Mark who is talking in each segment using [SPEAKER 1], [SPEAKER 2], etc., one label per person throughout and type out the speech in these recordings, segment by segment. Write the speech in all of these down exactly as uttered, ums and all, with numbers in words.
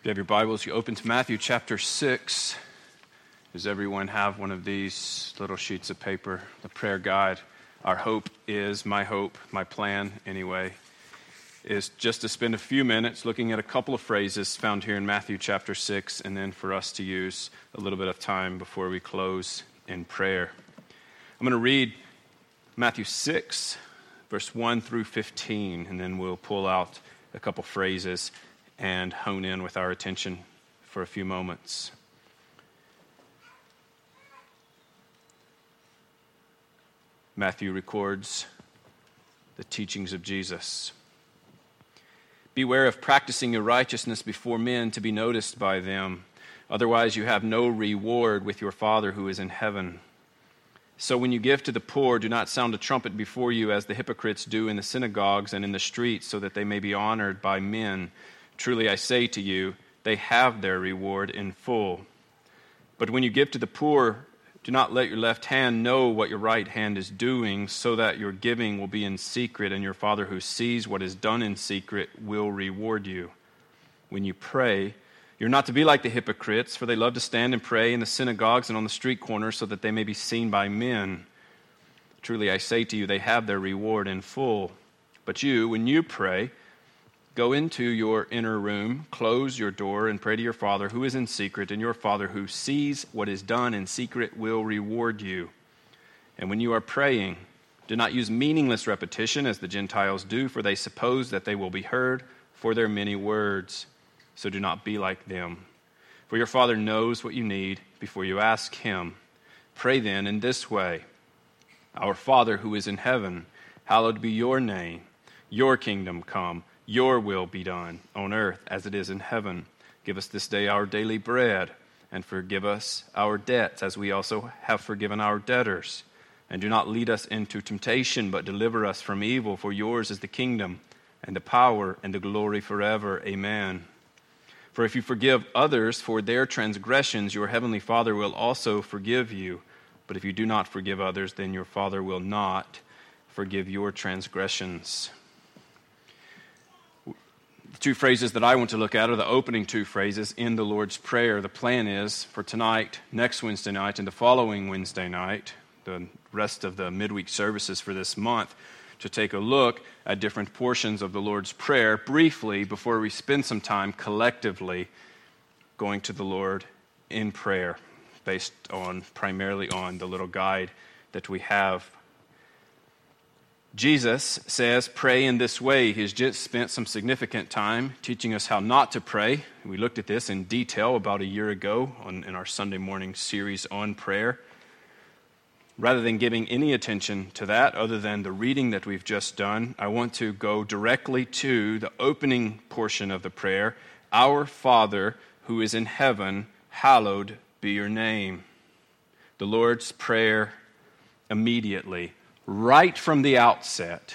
[SPEAKER 1] If you have your Bibles, you open to Matthew chapter six. Does everyone have one of these little sheets of paper, the prayer guide? Our hope is, my hope, my plan anyway, is just to spend a few minutes looking at a couple of phrases found here in Matthew chapter six, and then for us to use a little bit of time before we close in prayer. I'm going to read Matthew six, verse one through fifteen, and then we'll pull out a couple phrases and hone in with our attention for a few moments. Matthew records the teachings of Jesus. Beware of practicing your righteousness before men to be noticed by them. Otherwise you have no reward with your Father who is in heaven. So when you give to the poor, do not sound a trumpet before you as the hypocrites do in the synagogues and in the streets, so that they may be honored by men. Truly I say to you, they have their reward in full. But when you give to the poor, do not let your left hand know what your right hand is doing, so that your giving will be in secret, and your Father who sees what is done in secret will reward you. When you pray, you're not to be like the hypocrites, for they love to stand and pray in the synagogues and on the street corners, so that they may be seen by men. Truly I say to you, they have their reward in full. But you, when you pray, go into your inner room, close your door, and pray to your Father who is in secret, and your Father who sees what is done in secret will reward you. And when you are praying, do not use meaningless repetition as the Gentiles do, for they suppose that they will be heard for their many words. So do not be like them. For your Father knows what you need before you ask Him. Pray then in this way: Our Father who is in heaven, hallowed be your name. Your kingdom come. Your will be done on earth as it is in heaven. Give us this day our daily bread, and forgive us our debts as we also have forgiven our debtors. And do not lead us into temptation, but deliver us from evil. For yours is the kingdom, and the power, and the glory forever. Amen. For if you forgive others for their transgressions, your heavenly Father will also forgive you. But if you do not forgive others, then your Father will not forgive your transgressions. The two phrases that I want to look at are the opening two phrases in the Lord's Prayer. The plan is for tonight, next Wednesday night, and the following Wednesday night, the rest of the midweek services for this month, to take a look at different portions of the Lord's Prayer briefly before we spend some time collectively going to the Lord in prayer, based on primarily on the little guide that we have. Jesus says, pray in this way. He's just spent some significant time teaching us how not to pray. We looked at this in detail about a year ago on, in our Sunday morning series on prayer. Rather than giving any attention to that, other than the reading that we've just done, I want to go directly to the opening portion of the prayer. Our Father who is in heaven, hallowed be your name. The Lord's Prayer immediately, right from the outset,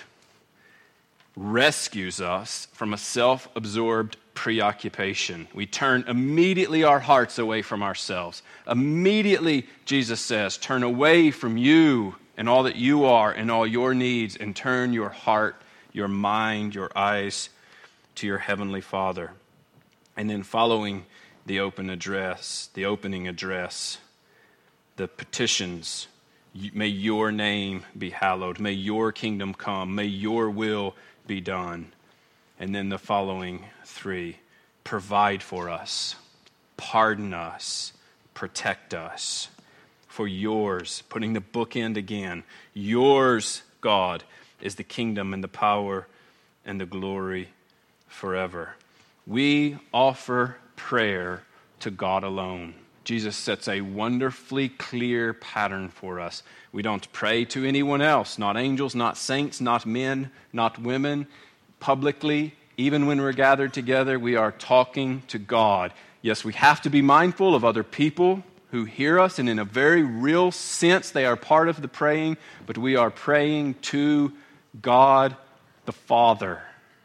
[SPEAKER 1] rescues us from a self-absorbed preoccupation. We turn immediately our hearts away from ourselves. Immediately, Jesus says, turn away from you and all that you are and all your needs, and turn your heart, your mind, your eyes to your heavenly Father. And then following the open address, the opening address, the petitions: may your name be hallowed. May your kingdom come. May your will be done. And then the following three: provide for us, pardon us, protect us. For yours, putting the bookend again, yours, God, is the kingdom and the power and the glory forever. We offer prayer to God alone. Jesus sets a wonderfully clear pattern for us. We don't pray to anyone else, not angels, not saints, not men, not women. Publicly, even when we're gathered together, we are talking to God. Yes, we have to be mindful of other people who hear us, and in a very real sense, they are part of the praying, but we are praying to God the Father.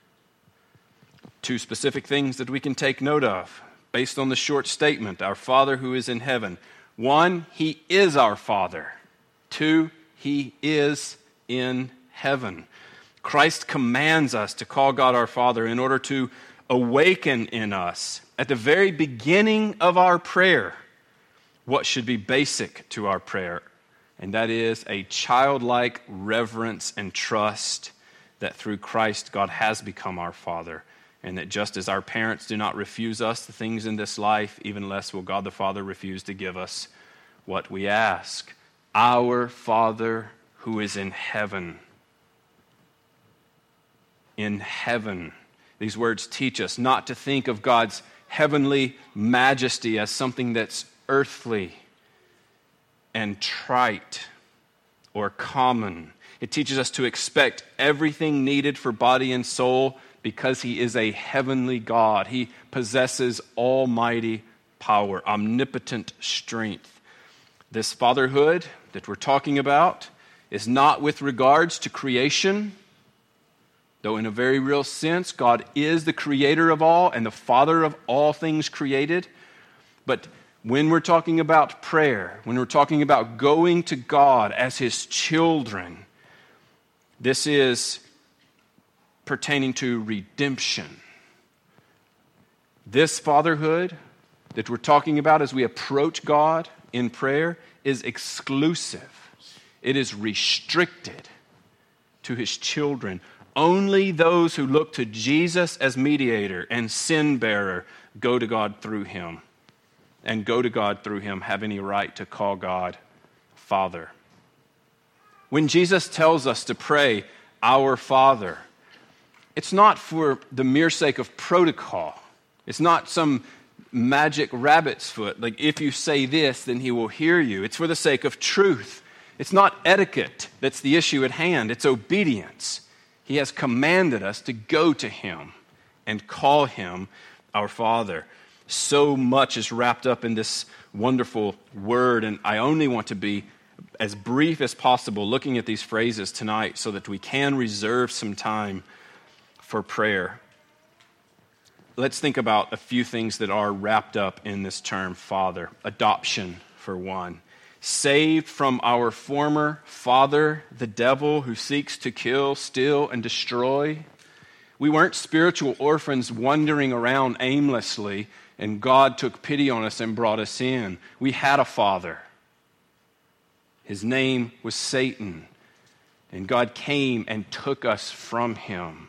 [SPEAKER 1] Two specific things that we can take note of based on the short statement, our Father who is in heaven. One, He is our Father. Two, He is in heaven. Christ commands us to call God our Father in order to awaken in us, at the very beginning of our prayer, what should be basic to our prayer. And that is a childlike reverence and trust that through Christ God has become our Father. And that just as our parents do not refuse us the things in this life, even less will God the Father refuse to give us what we ask. Our Father who is in heaven. In heaven. These words teach us not to think of God's heavenly majesty as something that's earthly and trite or common. It teaches us to expect everything needed for body and soul because He is a heavenly God. He possesses almighty power, omnipotent strength. This fatherhood that we're talking about is not with regards to creation, though in a very real sense, God is the creator of all and the Father of all things created. But when we're talking about prayer, when we're talking about going to God as His children, this is pertaining to redemption. This fatherhood that we're talking about as we approach God in prayer is exclusive. It is restricted to His children. Only those who look to Jesus as mediator and sin bearer go to God through Him. And go to God through Him have any right to call God Father. When Jesus tells us to pray, Our Father, it's not for the mere sake of protocol. It's not some magic rabbit's foot. Like if you say this, then He will hear you. It's for the sake of truth. It's not etiquette that's the issue at hand. It's obedience. He has commanded us to go to Him and call Him our Father. So much is wrapped up in this wonderful word, and I only want to be as brief as possible looking at these phrases tonight so that we can reserve some time for prayer. Let's think about a few things that are wrapped up in this term, Father. Adoption, for one. Saved from our former father, the devil, who seeks to kill, steal, and destroy. We weren't spiritual orphans wandering around aimlessly, and God took pity on us and brought us in. We had a father. His name was Satan, and God came and took us from him,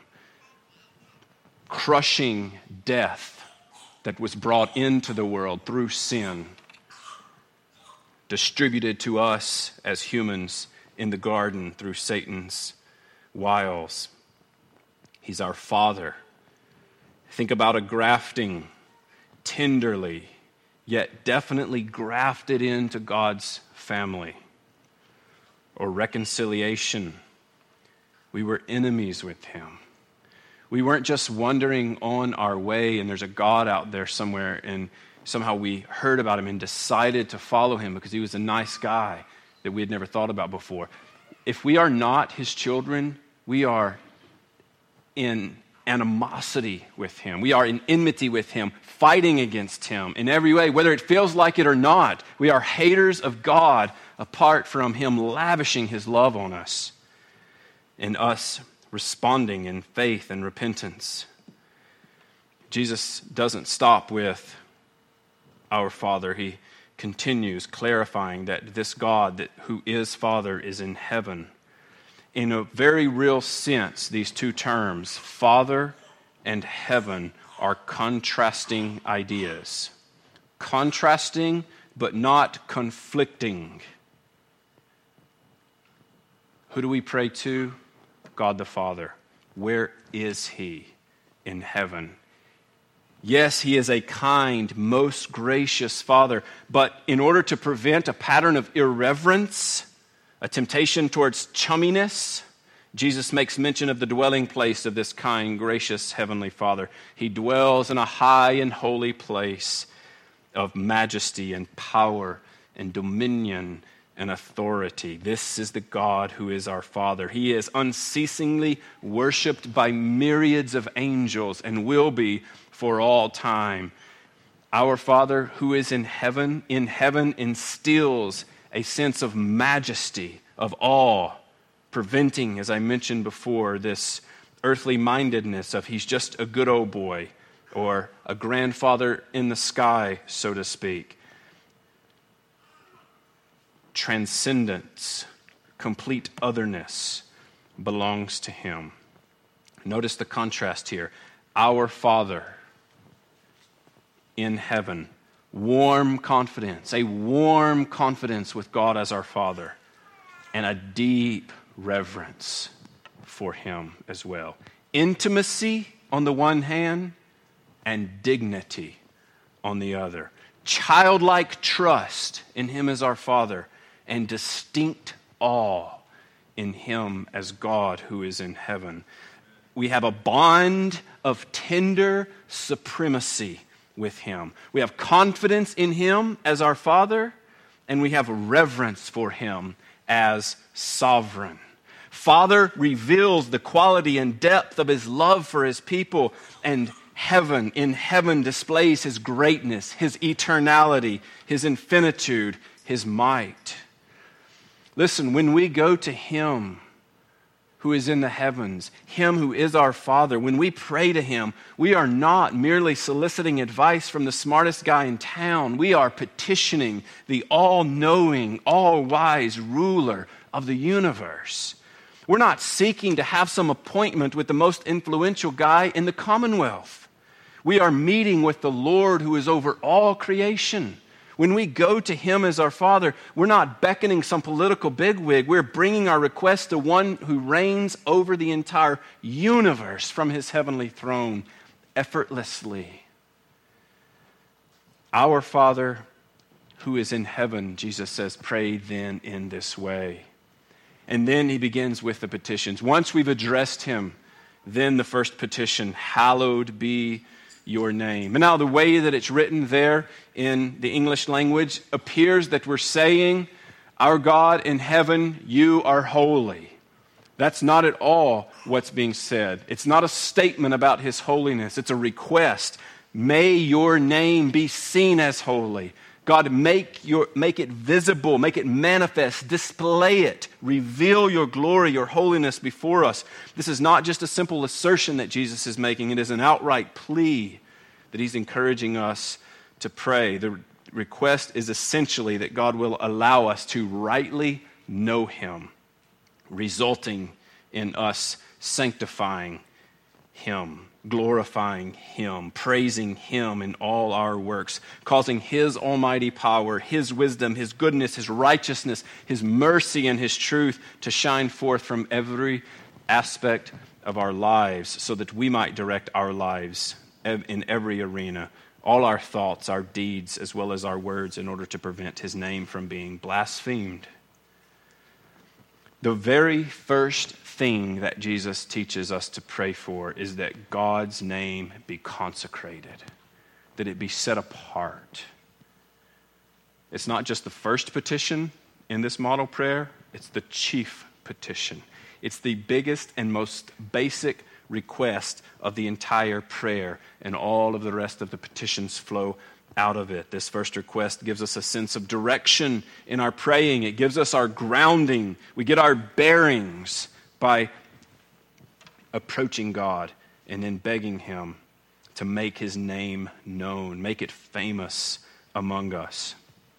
[SPEAKER 1] crushing death that was brought into the world through sin, distributed to us as humans in the garden through Satan's wiles. He's our Father. Think about a grafting, tenderly, yet definitely grafted into God's family. Or reconciliation. We were enemies with Him. We weren't just wandering on our way and there's a God out there somewhere and somehow we heard about Him and decided to follow Him because He was a nice guy that we had never thought about before. If we are not His children, we are in animosity with Him. We are in enmity with Him, fighting against Him in every way, whether it feels like it or not. We are haters of God apart from Him lavishing His love on us and us responding in faith and repentance. Jesus doesn't stop with our Father. He continues clarifying that this God that who is Father is in heaven. In a very real sense, these two terms, Father and heaven, are contrasting ideas. Contrasting, but not conflicting. Who do we pray to? God the Father. Where is He? In heaven. Yes, He is a kind, most gracious Father, but in order to prevent a pattern of irreverence, a temptation towards chumminess, Jesus makes mention of the dwelling place of this kind, gracious Heavenly Father. He dwells in a high and holy place of majesty and power and dominion and authority. This is the God who is our Father. He is unceasingly worshiped by myriads of angels and will be for all time. Our Father who is in heaven, in heaven instills a sense of majesty, of awe, preventing, as I mentioned before, this earthly mindedness of He's just a good old boy or a grandfather in the sky, so to speak. Transcendence, complete otherness belongs to him. Notice the contrast here. Our Father in heaven, warm confidence, a warm confidence with God as our Father, and a deep reverence for him as well. Intimacy on the one hand, and dignity on the other. Childlike trust in him as our Father, and distinct awe in him as God who is in heaven. We have a bond of tender supremacy with him. We have confidence in him as our Father, and we have reverence for him as sovereign. Father reveals the quality and depth of his love for his people, and heaven, in heaven, displays his greatness, his eternality, his infinitude, his might. Listen, when we go to him who is in the heavens, him who is our Father, when we pray to him, we are not merely soliciting advice from the smartest guy in town. We are petitioning the all-knowing, all-wise ruler of the universe. We're not seeking to have some appointment with the most influential guy in the Commonwealth. We are meeting with the Lord who is over all creation. When we go to him as our Father, we're not beckoning some political bigwig. We're bringing our request to one who reigns over the entire universe from his heavenly throne effortlessly. Our Father who is in heaven, Jesus says, pray then in this way. And then he begins with the petitions. Once we've addressed him, then the first petition, hallowed be your name. And now the way that it's written there in the English language appears that we're saying, our God in heaven, you are holy. That's not at all what's being said. It's not a statement about his holiness. It's a request. May your name be seen as holy. God, make your make it visible, make it manifest, display it, reveal your glory, your holiness before us. This is not just a simple assertion that Jesus is making. It is an outright plea that he's encouraging us to pray. The request is essentially that God will allow us to rightly know him, resulting in us sanctifying him, glorifying him, praising him in all our works, causing his almighty power, his wisdom, his goodness, his righteousness, his mercy, and his truth to shine forth from every aspect of our lives so that we might direct our lives in every arena, all our thoughts, our deeds, as well as our words, in order to prevent his name from being blasphemed. The very first thing that Jesus teaches us to pray for is that God's name be consecrated, that it be set apart. It's not just the first petition in this model prayer, it's the chief petition. It's the biggest and most basic request of the entire prayer, and all of the rest of the petitions flow out of it. This first request gives us a sense of direction in our praying. It gives us our grounding. We get our bearings by approaching God and then begging him to make his name known, make it famous among us.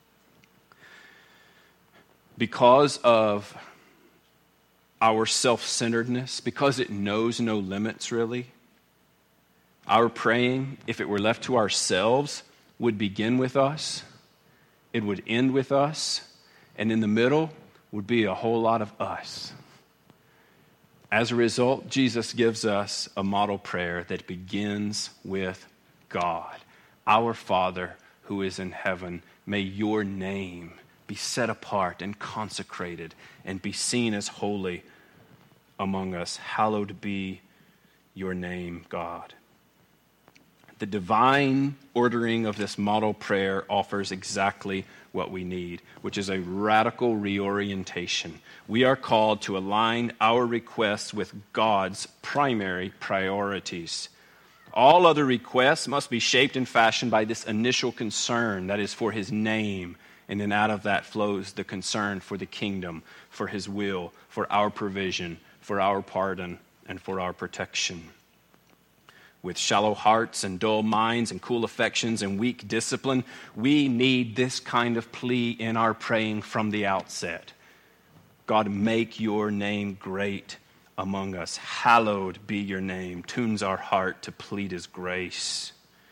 [SPEAKER 1] Because of our self-centeredness, because it knows no limits really, our praying, if it were left to ourselves, would begin with us, it would end with us, and in the middle would be a whole lot of us. As a result, Jesus gives us a model prayer that begins with God. Our Father who is in heaven, may your name be set apart and consecrated and be seen as holy among us. Hallowed be your name, God. The divine ordering of this model prayer offers exactly what we need, which is a radical reorientation. We are called to align our requests with God's primary priorities. All other requests must be shaped and fashioned by this initial concern, that is for his name, and then out of that flows the concern for the kingdom, for his will, for our provision, for our pardon, and for our protection. with shallow hearts and dull minds and cool affections and weak discipline. We need this kind of plea in our praying from the outset. God, make your name great among us. Hallowed be your name. Tunes our heart to plead his grace.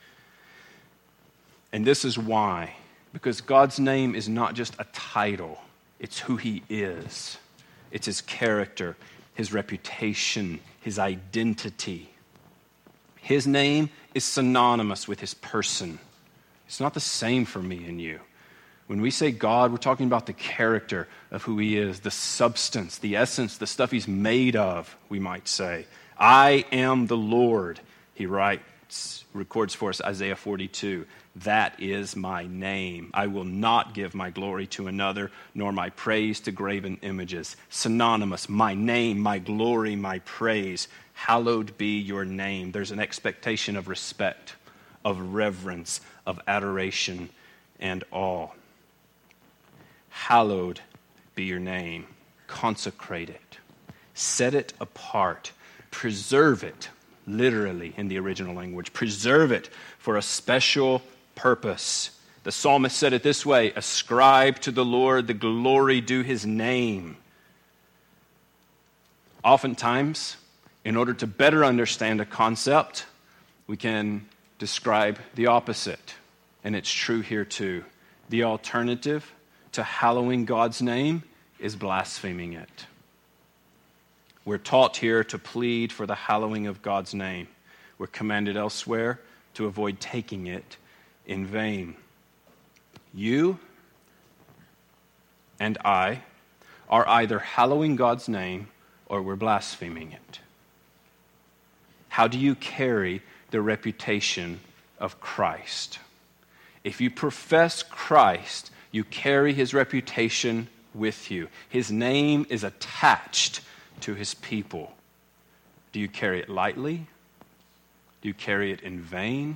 [SPEAKER 1] And this is why. Because God's name is not just a title. It's who he is. It's his character, his reputation, his identity. His name is synonymous with his person. It's not the same for me and you. When we say God, we're talking about the character of who he is, the substance, the essence, the stuff he's made of, we might say. I am the Lord, he writes, records for us Isaiah forty-two. That is my name. I will not give my glory to another, nor my praise to graven images. Synonymous, my name, my glory, my praise. Hallowed be your name. There's an expectation of respect, of reverence, of adoration, and awe. Hallowed be your name. Consecrate it. Set it apart. Preserve it, literally in the original language. Preserve it for a special purpose. The psalmist said it this way: ascribe to the Lord the glory due his name. Oftentimes, in order to better understand a concept, we can describe the opposite. And it's true here too. The alternative to hallowing God's name is blaspheming it. We're taught here to plead for the hallowing of God's name. We're commanded elsewhere to avoid taking it in vain. You and I are either hallowing God's name or we're blaspheming it. How do you carry the reputation of Christ? If you profess Christ, you carry his reputation with you. His name is attached to his people. Do you carry it lightly? Do you carry it in vain?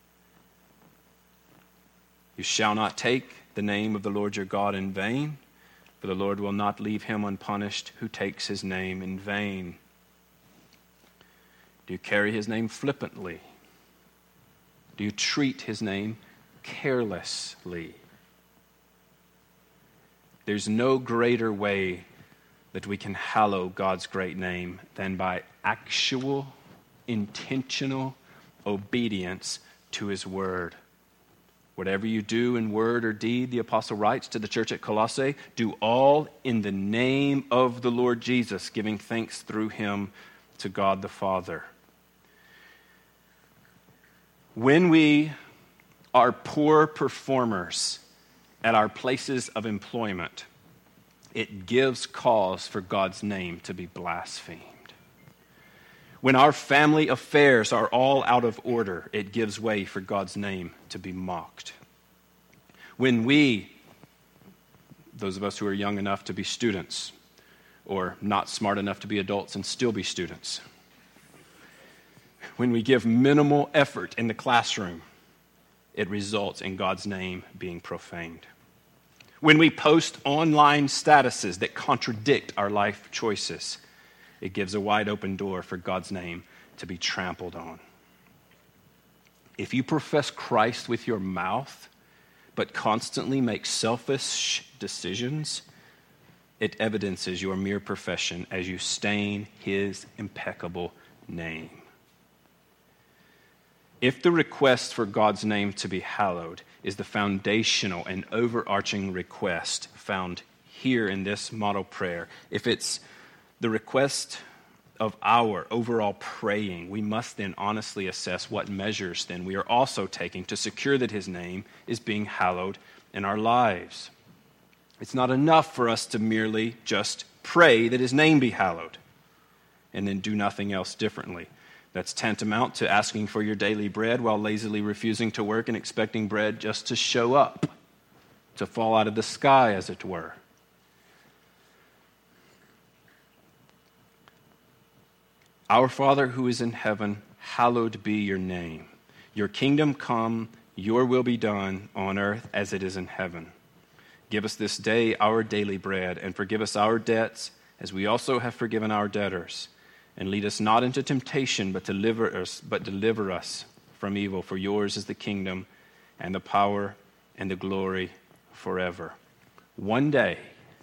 [SPEAKER 1] You shall not take the name of the Lord your God in vain, for the Lord will not leave him unpunished who takes his name in vain. Do you carry his name flippantly? Do you treat his name carelessly? There's no greater way that we can hallow God's great name than by actual, intentional obedience to his word. Whatever you do in word or deed, the apostle writes to the church at Colossae, do all in the name of the Lord Jesus, giving thanks through him to God the Father. When we are poor performers at our places of employment, it gives cause for God's name to be blasphemed. When our family affairs are all out of order, it gives way for God's name to be mocked. When we, those of us who are young enough to be students, or not smart enough to be adults and still be students, when we give minimal effort in the classroom, it results in God's name being profaned. When we post online statuses that contradict our life choices, it gives a wide open door for God's name to be trampled on. If you profess Christ with your mouth, but constantly make selfish decisions, it evidences your mere profession as you stain his impeccable name. If the request for God's name to be hallowed is the foundational and overarching request found here in this model prayer, if it's the request of our overall praying, we must then honestly assess what measures then we are also taking to secure that his name is being hallowed in our lives. It's not enough for us to merely just pray that his name be hallowed and then do nothing else differently. That's tantamount to asking for your daily bread while lazily refusing to work and expecting bread just to show up, to fall out of the sky, as it were. Our Father who is in heaven, hallowed be your name. Your kingdom come, your will be done on earth as it is in heaven. Give us this day our daily bread, and forgive us our debts as we also have forgiven our debtors. And lead us not into temptation, but deliver us, but deliver us from evil. For yours is the kingdom and the power and the glory forever. One day,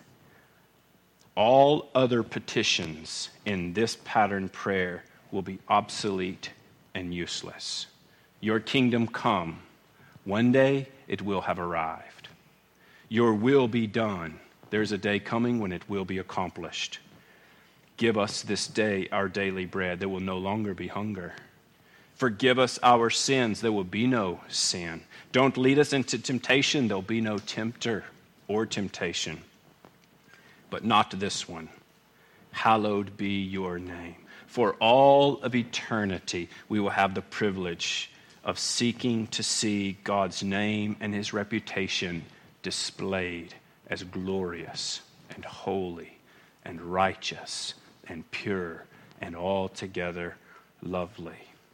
[SPEAKER 1] all other petitions in this pattern prayer will be obsolete and useless. Your kingdom come. One day it will have arrived. Your will be done. There's a day coming when it will be accomplished. Give us this day our daily bread. There will no longer be hunger. Forgive us our sins. There will be no sin. Don't lead us into temptation. There'll be no tempter or temptation. But not this one. Hallowed be your name. For all of eternity, we will have the privilege of seeking to see God's name and his reputation displayed as glorious and holy and righteous and pure and altogether lovely.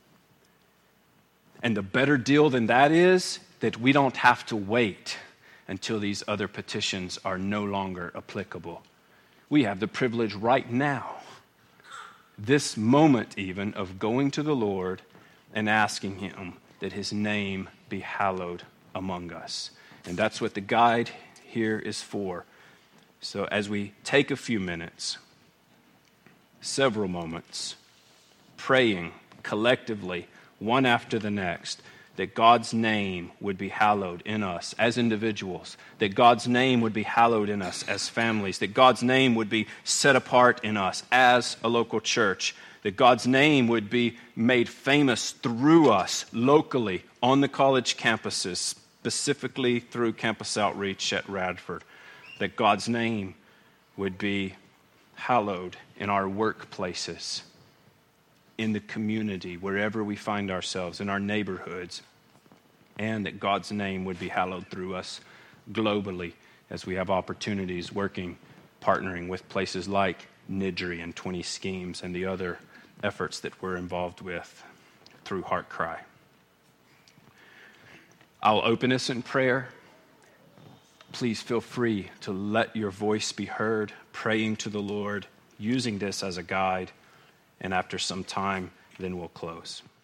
[SPEAKER 1] And the better deal than that is that we don't have to wait until these other petitions are no longer applicable. We have the privilege right now, this moment even, of going to the Lord and asking him that his name be hallowed among us. And that's what the guide here is for. So as we take a few minutes, several moments, praying collectively, one after the next, that God's name would be hallowed in us as individuals, that God's name would be hallowed in us as families, that God's name would be set apart in us as a local church, that God's name would be made famous through us locally on the college campuses, specifically through campus outreach at Radford, that God's name would be hallowed in our workplaces, in the community, wherever we find ourselves, in our neighborhoods, and that God's name would be hallowed through us globally as we have opportunities working, partnering with places like N I D R I and twenty Schemes and the other efforts that we're involved with through HeartCry. I'll open us in prayer. Please feel free to let your voice be heard, praying to the Lord, using this as a guide, and after some time, then we'll close.